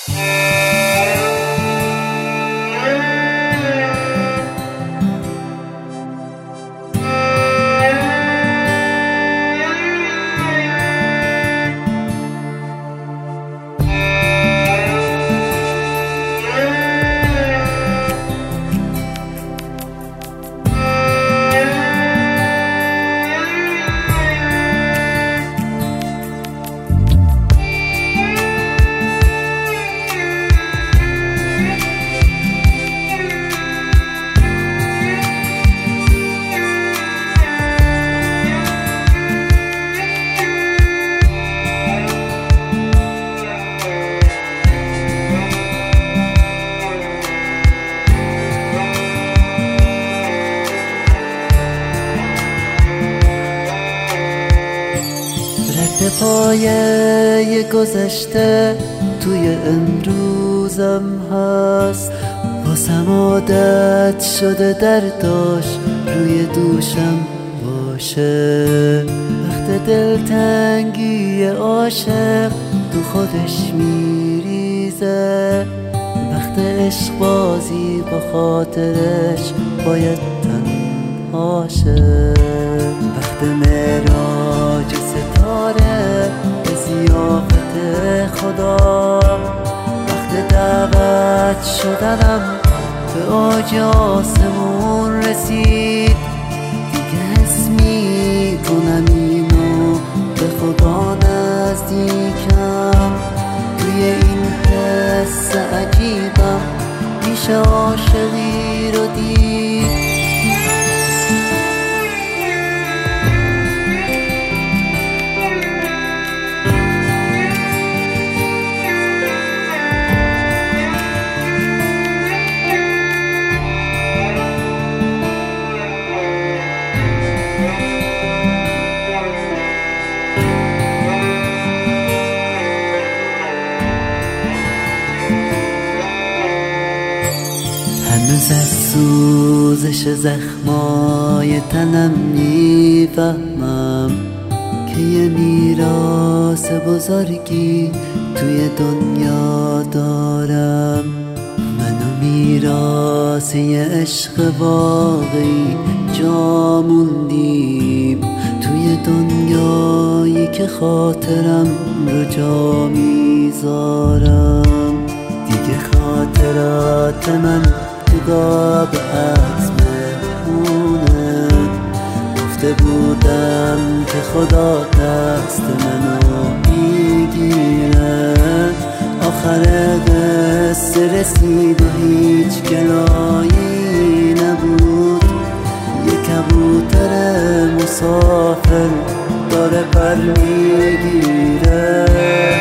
پایه گذشته توی امروزم هست، واسم عادت شده درداش روی دوشم باشه. وقت دلتنگی عاشق تو خودش میریزه، وقت عشق بازی با خاطرش باید تنهاشه. وقت معراج ستاره به ضیافت خدا، وقت دعوت شدنم به اوج آسمون رسید. دیگه حس میکنم اینو به خدا نزدیکم، توی این حس عجیبم میشه عاشقی رو دید. هنوز از سوزش زخمای تنم میفهمم که یه میراث بزرگی توی دنیا دارم. منو میراث یه عشق واقعی جا موندیم توی دنیایی که خاطرم رو جا میذارم. دیگه خاطرات من گاه به عزم مونه، گفته بودم که خدا دست منو میگیره. آخر قصه رسید و هیچ گلایی نبود، یه کبوتر مسافر داره پر میگیره.